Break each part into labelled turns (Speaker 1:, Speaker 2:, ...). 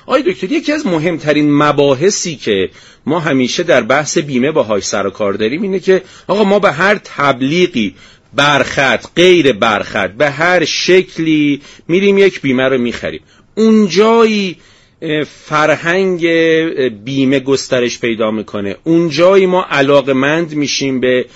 Speaker 1: آقای دکتر، یکی از مهمترین مباحثی که ما همیشه در بحث بیمه باهاش سر و کار داریم اینه که آقا ما به هر تبلیغی، برخط، غیر برخط، به هر شکلی میریم یک بیمه رو میخریم. اونجایی فرهنگ بیمه گسترش پیدا میکنه، اونجایی ما علاقمند میشیم به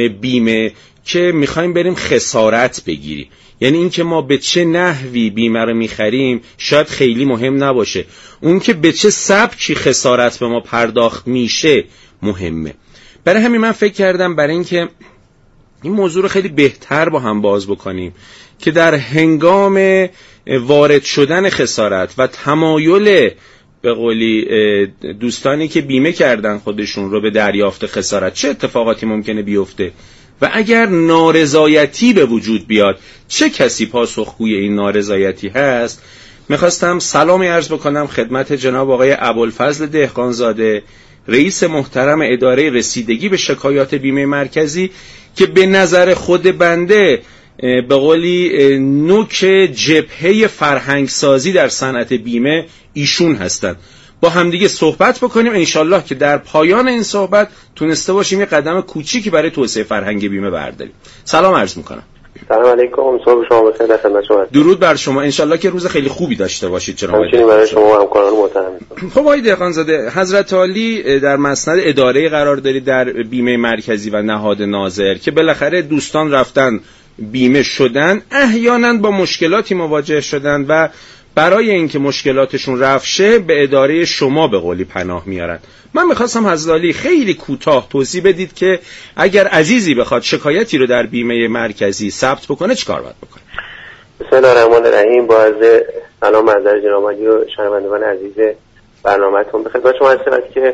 Speaker 1: بیمه که میخوایم بریم خسارت بگیریم. یعنی این که ما به چه نحوی بیمه رو میخریم شاید خیلی مهم نباشه، اون که به چه سبکی خسارت به ما پرداخت میشه مهمه. برای همین من فکر کردم برای این که این موضوع رو خیلی بهتر با هم باز بکنیم که در هنگام وارد شدن خسارت و تمایل به قولی دوستانی که بیمه کردن خودشون رو به دریافت خسارت چه اتفاقاتی ممکنه بیفته و اگر نارضایتی به وجود بیاد چه کسی پاسخگوی این نارضایتی هست. میخواستم سلامی عرض بکنم خدمت جناب آقای ابوالفضل دهقانزاده، رئیس محترم اداره رسیدگی به شکایات بیمه مرکزی، که به نظر خود بنده به قولی نوک جبهه فرهنگسازی در صنعت بیمه ایشون هستند. با همدیگه صحبت بکنیم انشالله که در پایان این صحبت تونسته باشیم یه قدم کوچیکی برای توسعه فرهنگ بیمه برداریم. سلام عرض میکنم.
Speaker 2: سلام علیکم، صبح شما بخیر. خدمت شما.
Speaker 1: درود بر شما، انشالله که روز خیلی خوبی داشته باشید جناب.
Speaker 2: همچنین برای شما و همکاران محترم.
Speaker 1: خب آقای دهقانزاده، حضرت عالی در مسند اداره قرار دارید در بیمه مرکزی و نهاد ناظر که بالاخره دوستان رفتن بیمه شدن، احیانا با مشکلاتی مواجه شدن و برای اینکه مشکلاتشون رفع شه به اداره شما به قولی پناه میارن. من میخواستم حضرت عالی خیلی کوتاه توضیح بدید که اگر عزیزی بخواد شکایتی رو در بیمه مرکزی ثبت بکنه چیکار باید بکنه؟
Speaker 2: بسم الله الرحمن الرحیم. با عرض سلام معذر جناب عالی و شنوندگان عزیز برنامه‌تون، به خدمت شما هستم که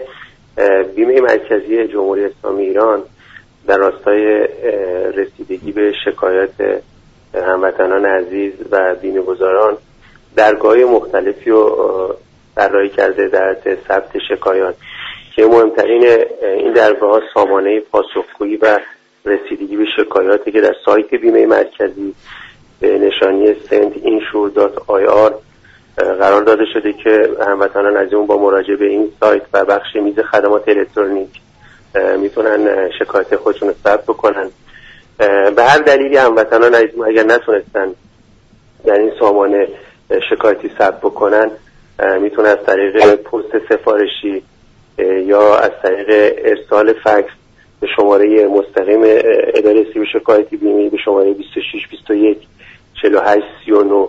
Speaker 2: بیمه مرکزی جمهوری اسلامی ایران در راستای رسیدگی به شکایات هموطنان عزیز و بیمه‌گزاران درگاه مختلفی رو طراحی کرده در ثبت شکایات که مهمترین این درگاه سامانه پاسخگویی و رسیدگی به شکایاتی که در سایت بیمه مرکزی به نشانی sendinsure.ir قرار داده شده که هموطنان عزیزمون با مراجعه به این سایت و بخش میز خدمات الکترونیک میتونن شکایت خودشون رو ثبت بکنن. به هر دلیلی هموطنان عزیزمون اگر نتونستن در این سامانه شکایتی ثبت بکنن میتونن از طریق پست سفارشی یا از طریق ارسال فکس به شماره مستقیم اداره رسیدگی به شکایات بیمه به شماره 26 21 48 39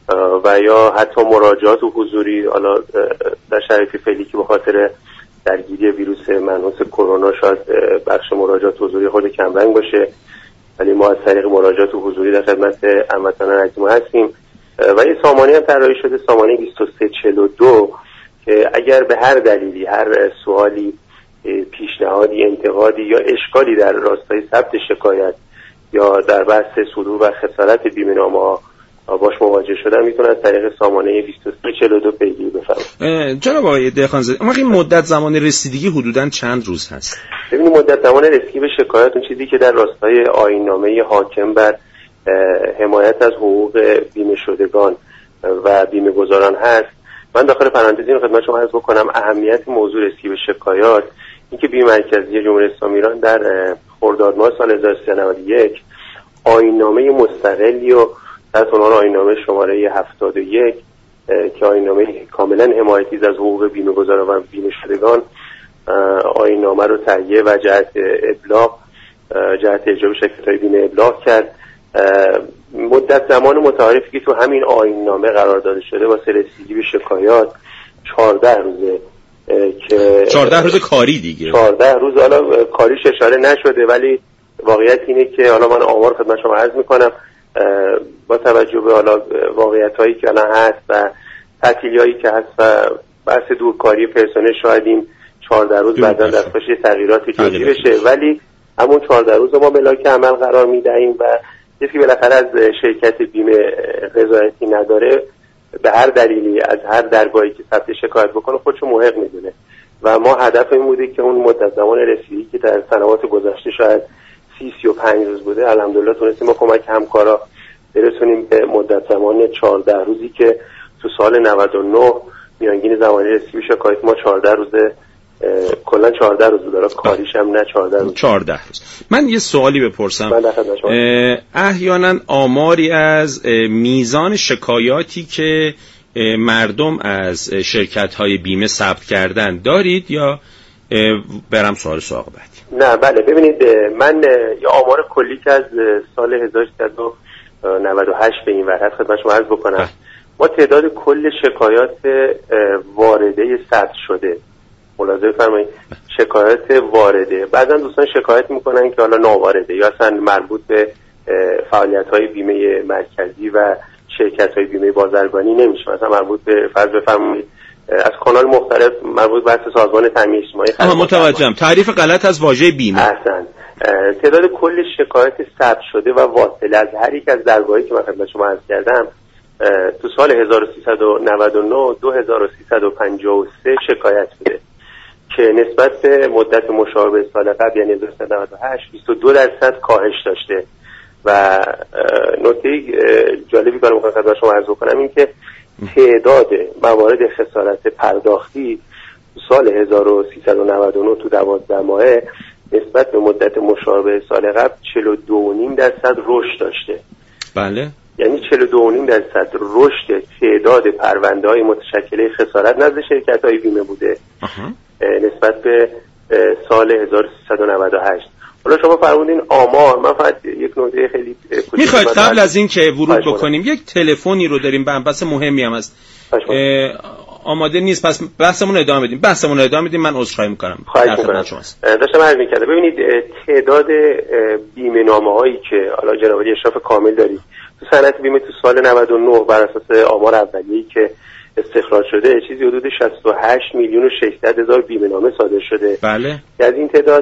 Speaker 2: و یا حتی مراجعات حضوری، حالا در شرایط فعلی که به خاطر درگیری ویروس منحوس کرونا شاید بخش مراجعات حضوری خود کمرنگ باشه، ولی ما از طریق مراجعات حضوری در خدمت هموطنان عزیزمون هستیم. و این سامانه هم طراحی شده، سامانه 2342، که اگر به هر دلیلی هر سوالی، پیشنهادی، انتقادی یا اشکالی در راستای ثبت شکایت یا در بحث صدور و خسارت بیمه‌نامه‌ها باش مواجه شدن میتونن از طریق سامانه 2342 پیگیری بفرمایند.
Speaker 1: جناب آقای دهقانزاده، اما این مدت زمان رسیدگی حدوداً چند روز هست؟
Speaker 2: ببینید مدت زمان رسیدگی به شکایت اون چیزی که در راستای آیین‌نامه حاکم بر حمایت از حقوق بیمه شدگان و بیمه گذاران هست. من داخل پرانتز این خدمت شما عرض بکنم اهمیت موضوع رسیدگی به شکایات اینکه بیمه مرکزی جمهوری اسلامی ایران در خرداد ماه سال 1391 آیین‌نامه مستقلی و تحت عنوان آیین‌نامه شماره 71 که آیین‌نامه کاملا حمایتی از حقوق بیمه گذاران و بیمه شدگان آیین‌نامه رو تهیه و جهت ابلاغ، جهت اجرای شرکت‌های بیمه ابلاغ کرد. مدت زمان متعارفی که تو همین آیین‌نامه قرار داده شده واسه رسیدگی به شکایات 14 روزه که
Speaker 1: 14 روز کاری دیگه.
Speaker 2: 14 روز، حالا کاریش اشاره نشده ولی واقعیت اینه که حالا من آمار خدمت شما عرض میکنم با توجه به حالا واقعیتایی که الان هست و تعطیلیایی که هست و بحث دورکاری پرسنل شاید این 14 روز بعدا دستخوش تغییراتی جدی بشه، ولی همون 14 روز ما ملاک عمل قرار میدهیم و کسی بالاخره از شرکت بیمه رضایتی نداره به هر دلیلی از هر درگاهی که ثبت شکایت بکنه خودشو محق میدونه و ما هدف این بوده که اون مدت زمان رسیدگی که در سنوات گذشته شاید 35 روز بوده، الحمدلله تونستیم با کمک همکارا برسونیم به مدت زمان 14 روزی که تو سال 99 میانگین زمانی رسیدگی به شکایت ما 14 روز، کلا 14 روز داره، کاریش هم نه 14 روز.
Speaker 1: 14 روز. من یه سوالی بپرسم. احیانا آماری از میزان شکایاتی که مردم از شرکت‌های بیمه ثبت کردن دارید یا برم سوال بعدی؟
Speaker 2: نه بله، ببینید من یه آمار کلی که از سال 1398 به این ور خدمت شما عرض بکنم. ما تعداد کل شکایات وارده ثبت شده، ملاحظه فرمایید، شکایات وارده، بعضا دوستان شکایت میکنن که حالا ناوارده یا اصلا مربوط به فعالیت‌های بیمه مرکزی و شرکت‌های بیمه بازرگانی نمیشه، مثلا مربوط به فرض بفرمایید از کانال مختلف مربوط به سازمان تامین اجتماعی.
Speaker 1: متوجهم. تعریف غلط از واژه بیمه.
Speaker 2: احسن. تعداد کل شکایت ثبت شده و واصله از هر یک از درگاهی که من خدمت شما عرض کردم تو سال 1399 2353 شکایت بوده که نسبت به مدت مشابه سال قبل یعنی 1998 22% کاهش داشته. و نکته جالبی برام خدمت شما عرض کنم این که تعداد موارد خسارت پرداختی تو سال 1399 تو 12 ماهه نسبت به مدت مشابه سال قبل 42.5% رشد داشته.
Speaker 1: بله،
Speaker 2: یعنی 42.5% رشد تعداد پرونده‌های متشکل خسارت نزد شرکت‌های بیمه بوده نسبت به سال 1398. حالا شما فرمودین آمار، من فقط یک نکته خیلی
Speaker 1: میخواید قبل از این که ورود بکنیم یک تلفنی رو داریم، بحث مهمی هم هست، آماده نیست، پس بحثمون ادامه بدیم. من عذرخواهی میکنم.
Speaker 2: داشتم عرض می‌کردم ببینید تعداد بیمه نامه‌هایی که حالا جناب علی اشراف کامل دارید تو صنعت بیمه تو سال 99 بر اساس آمار اولیه‌ای که استخراج شده چیزی حدود 68 میلیون و 600 هزار بیمه نامه صادر شده.
Speaker 1: بله.
Speaker 2: از این تعداد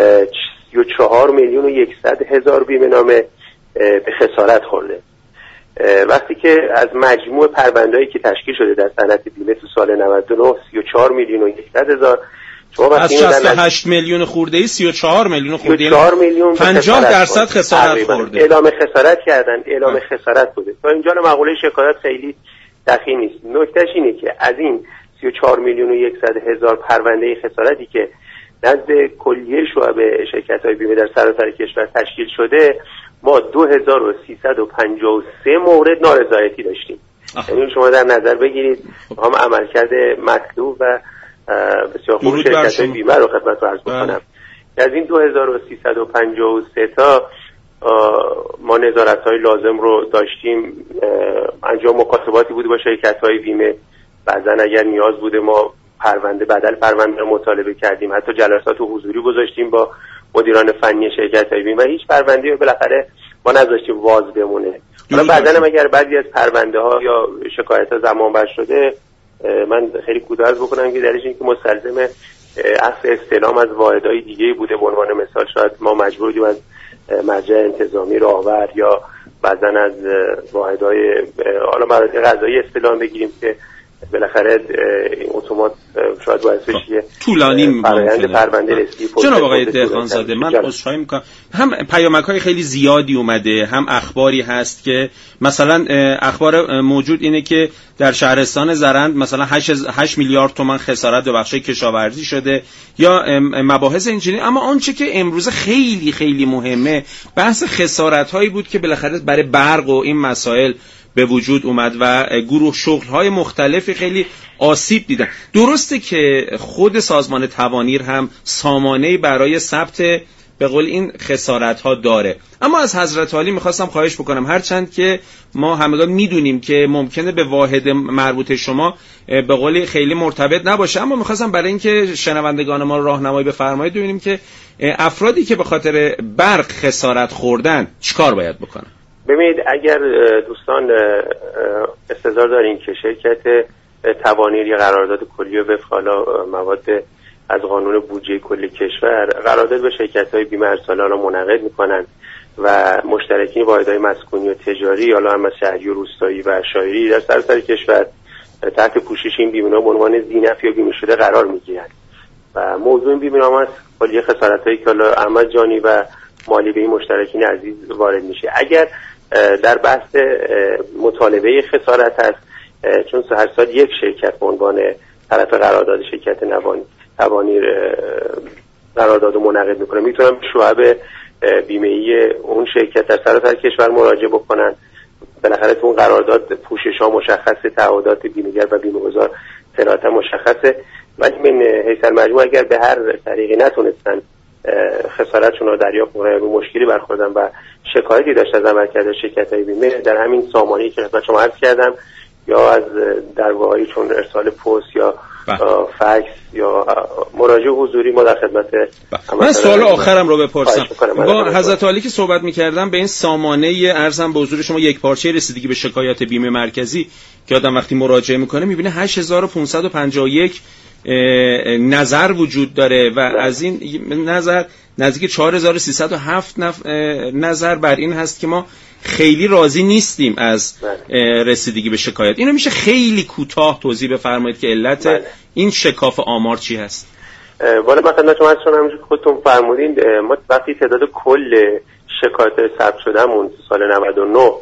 Speaker 2: 34 میلیون و 100 هزار بیمه نامه به خسارت خورده. وقتی که از مجموع پرونده‌ای که تشکیل شده در صنعت بیمه تو سال 99 34 میلیون و 100 هزار، شما
Speaker 1: از 68 میلیون خورده‌ای 34 میلیون خورده‌ای 50% خسارت خورده.
Speaker 2: اعلام خسارت کردن، اعلام خسارت بوده. تا اینجا مقوله شکایت خیلی دقیق نیست. نکتهش اینه که از این 34 میلیون و 100 هزار پرونده خسارتی که نزد کلیه شعبه شرکت‌های بیمه در سراسر کشور تشکیل شده، ما 2353 مورد نارضایتی داشتیم. یعنی شما در نظر بگیرید هم عملکرد مطلوب و بسیار خوب شرکت‌های بیمه رو خدمتتون عرض بکنم. از این 2353 تا ما نظارت‌های لازم رو داشتیم، انجام مکاتباتی بوده با شرکت‌های بیمه، بعضن اگر نیاز بوده ما بدل پرونده رو مطالبه کردیم، حتی جلسات حضوری گذاشتیم با مدیران فنی شرکت‌های بیمه و هیچ پرونده‌ای رو بالاخره ما نذاشتیم واز بمونه. حالا بعضن اگر بعضی از پرونده‌ها یا شکایت‌ها زمان بر شده، من خیلی کوتاه بکنم که دلیلش این که مستلزم اخذ استعلام از واحدهای دیگه‌ای بوده. به عنوان مثال شاید ما مجبور بودیم از مرجع انتظامی راهور یا بعضن از واحدهای حالا مراتع قضایی استعلام بگیریم که بالاخره این اتومات شاید باعث بشه
Speaker 1: طولانی ممکنه
Speaker 2: پرونده رسیدگی.
Speaker 1: جناب آقای دهقانزاده، من عذرخواهی میکنم، هم پیامک‌های خیلی زیادی اومده، هم اخباری هست که مثلا اخبار موجود اینه که در شهرستان زرند مثلا 8 میلیارد تومان خسارت به بخش کشاورزی شده یا مباحث اینجوری. اما آنچه که امروز خیلی خیلی مهمه بحث خسارت‌هایی بود که بالاخره برای برق و این مسائل به وجود اومد و گروه شغل‌های مختلفی خیلی آسیب دیدن. درسته که خود سازمان توانیر هم سامانه‌ای برای ثبت به قول این خسارت‌ها داره، اما از حضرت عالی می‌خواستم خواهش بکنم، هرچند که ما همگان می‌دونیم که ممکنه به واحد مربوط شما به قولی خیلی مرتبط نباشه، اما می‌خواستم برای اینکه شنوندگان ما راهنمایی بفرمایید ببینیم که افرادی که به خاطر برق خسارت خوردن چیکار باید بکنن.
Speaker 2: ببینید اگر دوستان استظهار دارین که شرکت توانیر یا قرارداد کلی وفق مواد از قانون بودجه کل کشور قرارداد با شرکت‌های بیمه ارساله را منعقد می‌کنند و مشترکین واحدهای مسکونی و تجاری حالا هم شهری و روستایی و شاهری در سراسر کشور تحت پوشش این بیمه‌ها به عنوان ذی‌نفع یا بیمه شده قرار می‌گیرند و موضوع این بیمه‌ها است کلیه خسارت‌هایی که حالا احمد جانی و مالی به این مشترکین عزیز وارد میشه. اگر در بحث مطالبه خسارت هست چون هر سال یک شرکت به عنوان طرف قرارداد شرکت توانی قرارداد منعقد میکنه، میتونن به شعب بیمه‌ای اون شرکت در سراسر کشور مراجعه بکنن. بالاخره تو اون قرارداد پوشش‌ها مشخصه، تعهدات بیمه‌گر و بیمه‌گذار صراحتاً مشخصه، ولی من حیث المجموع اگر به هر طریقی نتونستن خسارتشون رو دریافت کنن، رو مشکلی برخوردن و شکایتی داشت از عملکرد شرکت‌های بیمه، در همین سامانه‌ای که خدمت شما عرض کردم یا از درگاه‌هایی چون ارسال پست یا فکس یا مراجعه حضوری ما در خدمت.
Speaker 1: من سوال آخرم رو بپرسم. با حضرت عالی که صحبت می‌کردم به این سامانه ارزم به حضور شما یک پارچه رسیدگی به شکایات بیمه مرکزی که آدم وقتی مراجعه می‌کنه می‌بینه 8551 نظر وجود داره و از این نظر نزدیک 4307 نظر بر این هست که ما خیلی راضی نیستیم از رسیدگی به شکایت. اینو میشه خیلی کوتاه توضیح بفرمایید که علت این شکاف آمار چی هست؟
Speaker 2: والا مثلا شما همونجور که خودتون فرمودین، ما وقتی تعداد کل شکایت ثبت شدهمون سال 99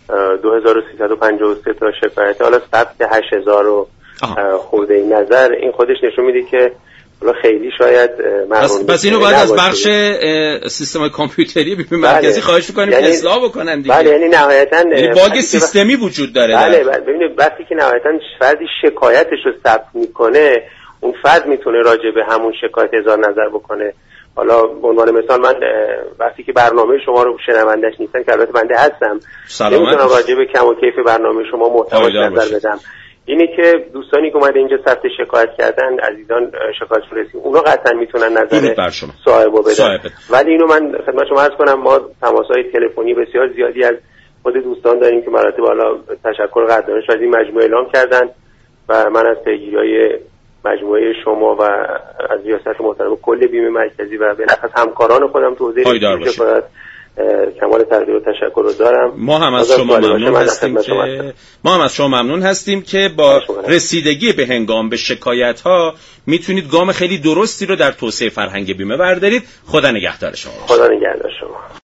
Speaker 2: 2353 تا شکایت، حالا ثبت 8000 خورده این نظر، این خودش نشون میده که خیلی شاید
Speaker 1: پس اینو باید از بخش سیستم کامپیوتری بیمه مرکزی خواهش می‌کنیم که اصلاح بکنن دیگه.
Speaker 2: بله، یعنی نهایتاً
Speaker 1: باگ سیستمی وجود داره.
Speaker 2: بله ببینید وقتی که نهایتاً فردی شکایتش رو ثبت میکنه، اون فرد میتونه راجع به همون شکایت اظهار نظر بکنه. حالا به عنوان مثال من وقتی که برنامه شما رو شنوندش نیستم که البته بنده هستم، نمیتونم راجع به کم و کیف برنامه شما محتواش نظر بدم. اینه که دوستانی که اومده اینجا ثبت شکایت کردن، عزیزان شکایتشون رسید، اونا قطعا میتونن نظر صاحبو بدن. ولی اینو من خدمت شما عرض کنم، ما تماس‌های تلفنی بسیار زیادی از خود دوستان داریم که مراتب حالا تشکر قدردانش از این مجموعه اعلام کردن و من از پیگیری‌های مجموعه شما و از ریاست محترم کل بیمه مرکزی و به نفع همکاران خودم تو حوزه شکایت کمال تقدیر و تشکر رو دارم.
Speaker 1: ما هم از شما ممنون هستیم که با رسیدگی به هنگام به شکایت ها میتونید گام خیلی درستی رو در توسعه فرهنگ بیمه بردارید. خدا نگهدار شما.
Speaker 2: خدا نگهدار شما.